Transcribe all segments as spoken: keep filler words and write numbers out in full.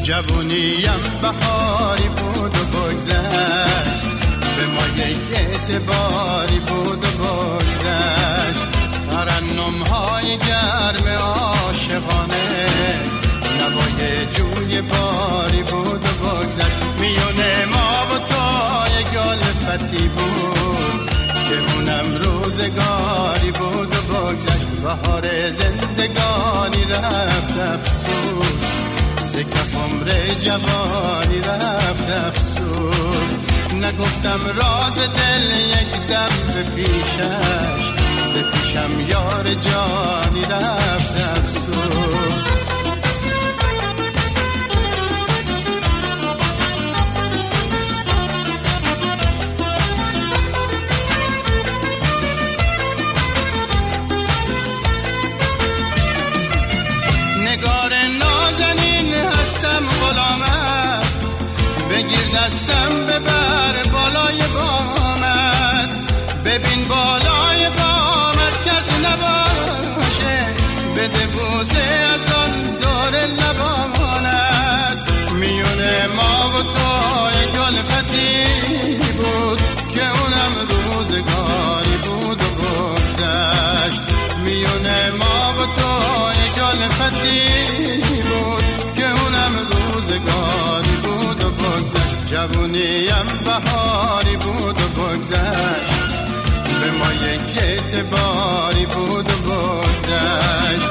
جوونیم بهاری بود و بگذشت، به ما یک اعتباری بود و بگذشت. ترنم های گرم عاشقانه، نوای جوی باری بود و بگذشت. میونه ما و تا یک الفتی بود که اونم روزگاری بود و بگذشت. بهار زندگانی رفت افسوس، سکف عمر جوانی رفت افسوس. نگفتم راز دل یک دم به پیشش، ز پیشم یار جانی رفت افسوس. بگیر دستم ببر بالای بامت، ببین بالای بامت کس نباشه، بده بوسه از آن دور لبانت. میونه ما و تو یک الفتی بود که اونم روزگاری بود و بگذشت. میونه ما و تو یک الفتی بود که اونم روزگاری بود و بگذشت. جوونیم بهاری بود و بگذشت، به ما یک اعتباری بود و بگذشت.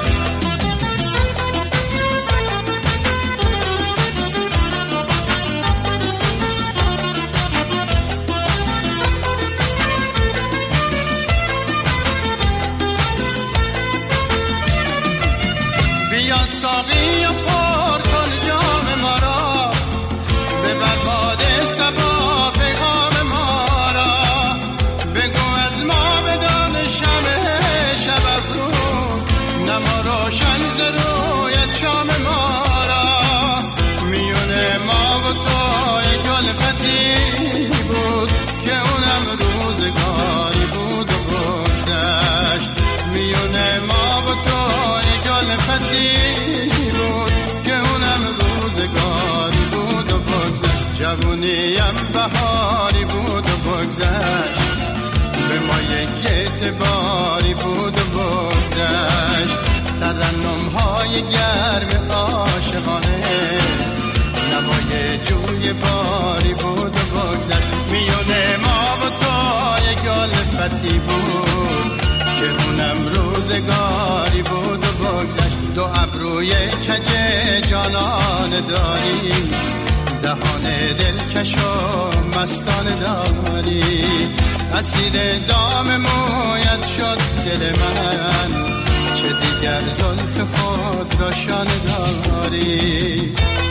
بیا ساقی و پر کن جام ما را، ببر باده صبا پیغام ما را. بگو از ما بدان شمع شب افروز، نما روشن ز رویت شام ما را. میونه ما و تو یک الفتی بود که اونم روزگاری بود و بگذشت. میونه ما و تو یک الفتی بود که اونم روزگاری بود و بگذشت. جوونیم بهاری بود و بگذشت، به ما یک اعتباری بود و بگذشت. ترنم های گرم عاشقانه، نوای جوی باری بود و بگذشت. میونه ما و تو یک الفتی بود که اونم روزگاری بود و بگذشت. دو ابروی کج جانان داری، دهان دلکش و مستان داری. اسیر دام مویت شد دل من، چه دیگر زلف خود را شانه داری.